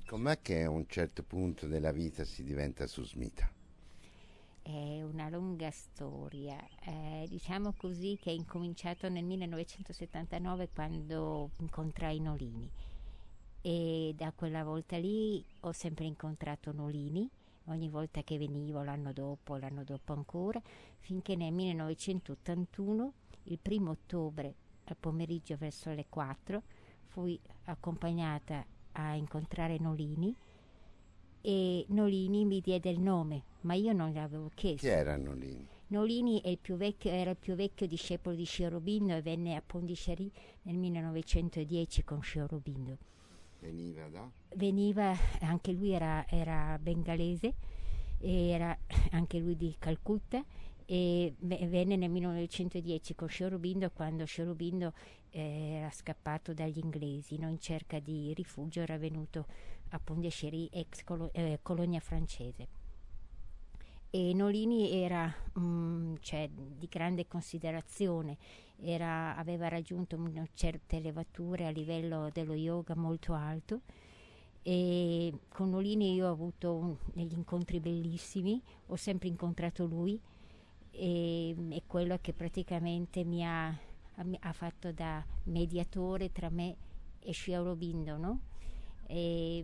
Com'è che a un certo punto della vita si diventa Susmita? È una lunga storia, diciamo così che è incominciato nel 1979 quando incontrai Nolini e da quella volta lì ho sempre incontrato Nolini, ogni volta che venivo l'anno dopo ancora, finché nel 1981, il 1° ottobre, al pomeriggio verso le 4, fui accompagnata a incontrare Nolini e Nolini mi diede il nome, ma io non l'avevo Chi chiesto. erano lì? Nolini è era il più vecchio discepolo di Sri Aurobindo e venne a Pondicherry nel 1910 con Sri Aurobindo. Veniva da? Veniva, anche lui era bengalese, era anche lui di Calcutta e venne nel 1910 con Sri Aurobindo quando Sri Aurobindo era scappato dagli inglesi, no? In cerca di rifugio era venuto a Pondicherry, colonia francese. E Nolini era cioè, di grande considerazione, aveva raggiunto una certa elevatura a livello dello yoga molto alto e con Nolini io ho avuto degli incontri bellissimi, ho sempre incontrato lui e è quello che praticamente ha fatto da mediatore tra me e Sri Aurobindo, no? E,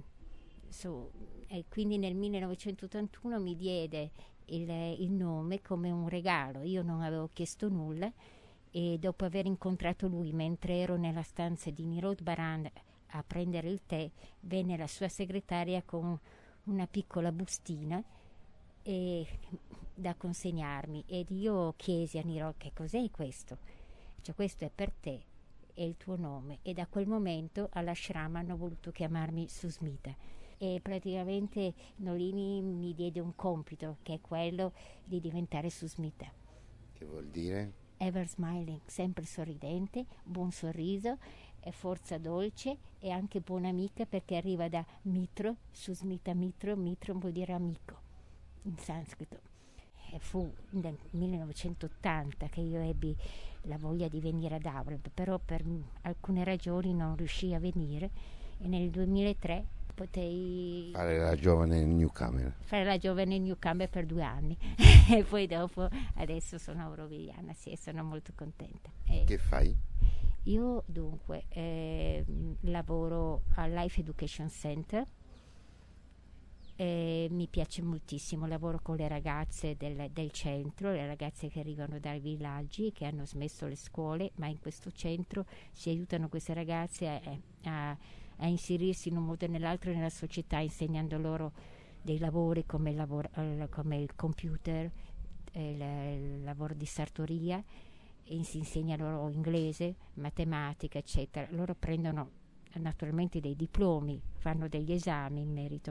e quindi nel 1981 mi diede il nome come un regalo, io non avevo chiesto nulla e dopo aver incontrato lui mentre ero nella stanza di Nirod Baran a prendere il tè, venne la sua segretaria con una piccola bustina da consegnarmi ed io chiesi a Nirod che cos'è questo? Cioè, questo è per te, è il tuo nome, e da quel momento all'ashram hanno voluto chiamarmi Susmita e praticamente Nolini mi diede un compito che è quello di diventare Susmita. Che vuol dire? Ever smiling, sempre sorridente, buon sorriso, forza dolce e anche buona amica perché arriva da Mitro, Susmita Mitro, Mitro vuol dire amico in sanscrito. E fu nel 1980 che io ebbi la voglia di venire ad Avreb, però per alcune ragioni non riuscii a venire e nel 2003 potei Fare la giovane newcomer. fare la giovane newcomer per 2 anni e poi dopo adesso sono aurovigliana, sì, e sono molto contenta. Che fai? Io dunque lavoro al Life Education Center. Mi piace moltissimo, lavoro con le ragazze del centro, le ragazze che arrivano dai villaggi che hanno smesso le scuole, ma in questo centro si aiutano queste ragazze a inserirsi in un modo o nell'altro nella società, insegnando loro dei lavori come il computer, il lavoro di sartoria, e si insegna loro inglese, matematica, eccetera. Loro prendono naturalmente dei diplomi, fanno degli esami in merito.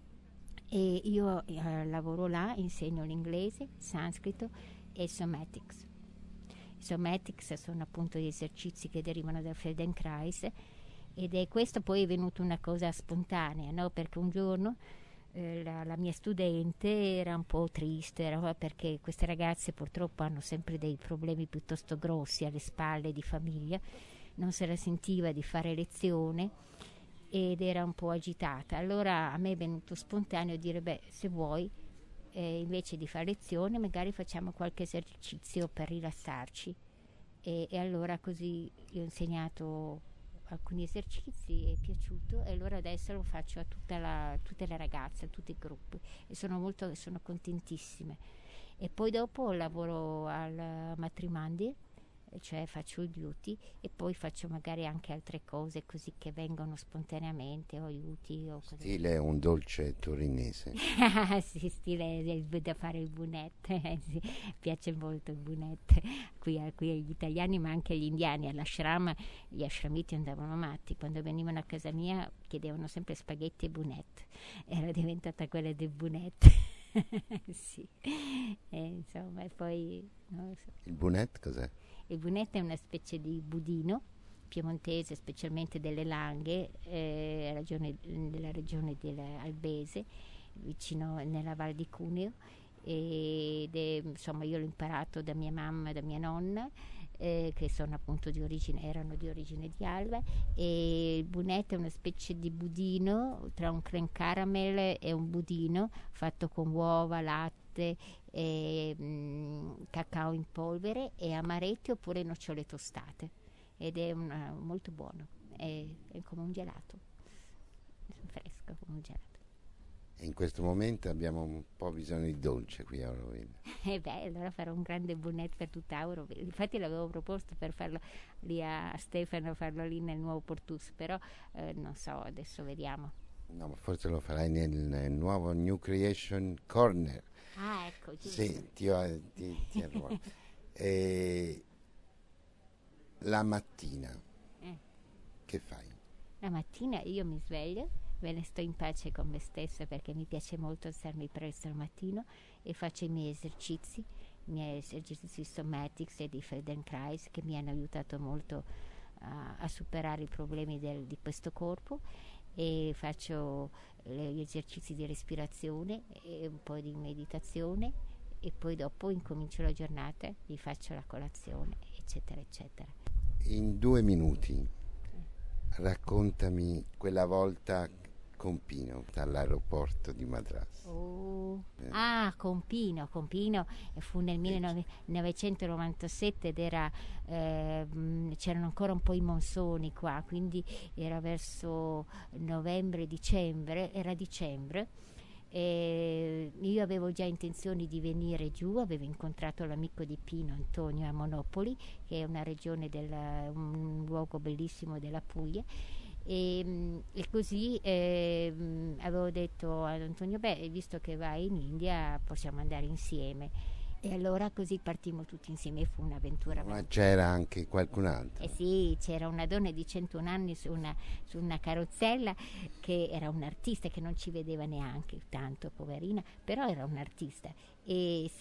E io lavoro là, insegno l'inglese, sanscrito e somatics. I somatics sono appunto gli esercizi che derivano dal Feldenkrais ed è questo poi è venuto una cosa spontanea, no? Perché un giorno la mia studente era un po' triste, perché queste ragazze purtroppo hanno sempre dei problemi piuttosto grossi alle spalle di famiglia, non se la sentiva di fare lezione ed era un po' agitata. Allora a me è venuto spontaneo dire se vuoi invece di fare lezione magari facciamo qualche esercizio per rilassarci e allora così io ho insegnato alcuni esercizi, è piaciuto e allora adesso lo faccio a tutte le ragazze, a tutti i gruppi e sono contentissime. E poi dopo lavoro al Matrimandir, cioè faccio il beauty e poi faccio magari anche altre cose così che vengono spontaneamente o aiuti o cose. Stile un dolce torinese. Sì, stile da fare il bunette, sì, piace molto il bunette qui agli italiani ma anche agli indiani. All'ashram gli ashramiti andavano matti, quando venivano a casa mia chiedevano sempre spaghetti e bunette, era diventata quella del bunette. Sì, insomma, e poi non lo so. Il bunette cos'è? Il bunette è una specie di budino piemontese, specialmente delle Langhe, nella regione dell'Albese, vicino nella Val di Cuneo. Insomma, io l'ho imparato da mia mamma e da mia nonna, che sono appunto erano di origine di Alba, e il bunetto è una specie di budino tra un creme caramel e un budino fatto con uova, latte e cacao in polvere e amaretti oppure nocciole tostate, ed è molto buono, è come un gelato, fresco come un gelato. E in questo momento abbiamo un po' bisogno di dolce qui a Auroville. Beh, allora farò un grande bonnet per tutta Auroville. Infatti l'avevo proposto per farlo lì a Stefano, farlo lì nel nuovo Portus, però non so, adesso vediamo. No, ma forse lo farai nel nuovo New Creation Corner. Ah, ecco, giusto. Sì, ti arruolo. E la mattina Eh. che fai? La mattina io mi sveglio, me ne sto in pace con me stessa perché mi piace molto alzarmi presto al mattino e faccio i miei esercizi somatics e di Feldenkrais che mi hanno aiutato molto a superare i problemi di questo corpo, e faccio gli esercizi di respirazione e un po' di meditazione, e poi dopo incomincio la giornata, vi faccio la colazione, eccetera, eccetera. In 2 minuti raccontami quella volta con Pino all'aeroporto di Madras. Con Pino fu nel 1997 ed c'erano ancora un po' i monsoni qua, quindi era verso novembre-dicembre, era dicembre. E io avevo già intenzione di venire giù, avevo incontrato l'amico di Pino, Antonio, a Monopoli, che è una regione un luogo bellissimo della Puglia, e così avevo detto ad Antonio, visto che vai in India possiamo andare insieme. E allora così partimmo tutti insieme, fu un'avventura. Ma c'era anche qualcun altro? Sì, c'era una donna di 101 anni su una carrozzella, che era un'artista, che non ci vedeva neanche tanto, poverina, però era un'artista. E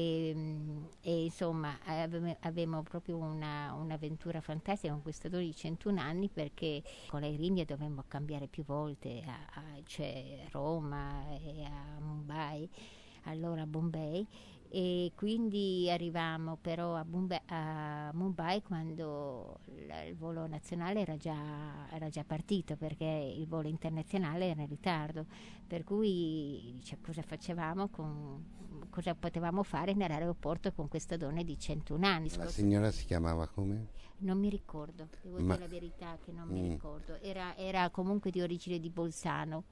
insomma avevamo proprio un'avventura fantastica con questa donna di 101 anni, perché con l'Air India dovemmo cambiare più volte cioè Roma e a Mumbai, allora a Bombay. E quindi arrivavamo però a Mumbai quando il volo nazionale era già partito, perché il volo internazionale era in ritardo, per cui cosa facevamo, cosa potevamo fare nell'aeroporto con questa donna di 101 anni. La signora si chiamava come? Non mi ricordo, devo dire la verità che non mi ricordo, era comunque di origine di Bolzano.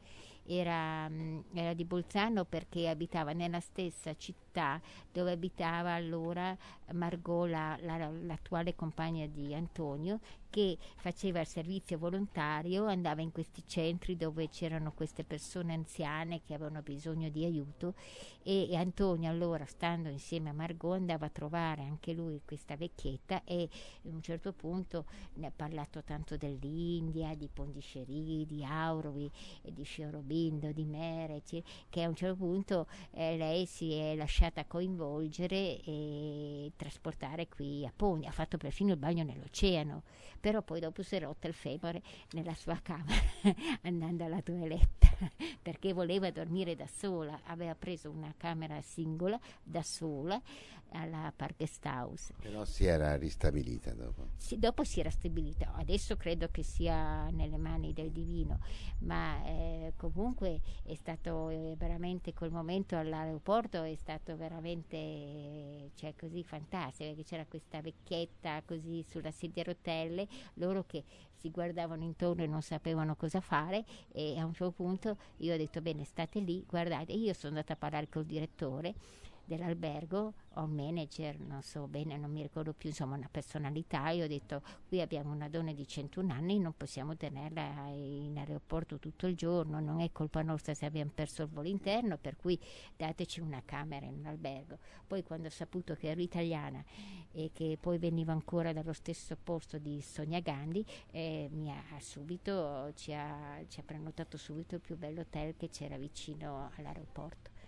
Era di Bolzano perché abitava nella stessa città dove abitava allora Margot, l'attuale compagna di Antonio, che faceva il servizio volontario, andava in questi centri dove c'erano queste persone anziane che avevano bisogno di aiuto, e Antonio allora, stando insieme a Margot, andava a trovare anche lui questa vecchietta, e a un certo punto ne ha parlato tanto dell'India, di Pondichéry, di Auroville, di Sri Aurobindo, di Mere, che a un certo punto lei si è lasciata coinvolgere e trasportare qui a Puglia, ha fatto perfino il bagno nell'oceano, però poi dopo si è rotta il femore nella sua camera andando alla toiletta perché voleva dormire da sola, aveva preso una camera singola da sola alla Park Guest House. Però si era ristabilita dopo? Sì, dopo si era stabilita, adesso credo che sia nelle mani del divino, ma comunque è stato veramente, quel momento all'aeroporto è stato veramente così fantastico, perché c'era questa vecchietta così sulla sedia a rotelle, loro che si guardavano intorno e non sapevano cosa fare, e a un certo punto io ho detto bene, state lì, guardate, io sono andata a parlare col direttore dell'albergo o manager, non so bene, non mi ricordo più, insomma una personalità, io ho detto qui abbiamo una donna di 101 anni, non possiamo tenerla in aeroporto tutto il giorno, non è colpa nostra se abbiamo perso il volo interno, per cui dateci una camera in un albergo. Poi quando ho saputo che ero italiana e che poi veniva ancora dallo stesso posto di Sonia Gandhi, ci ha prenotato subito il più bello hotel che c'era vicino all'aeroporto.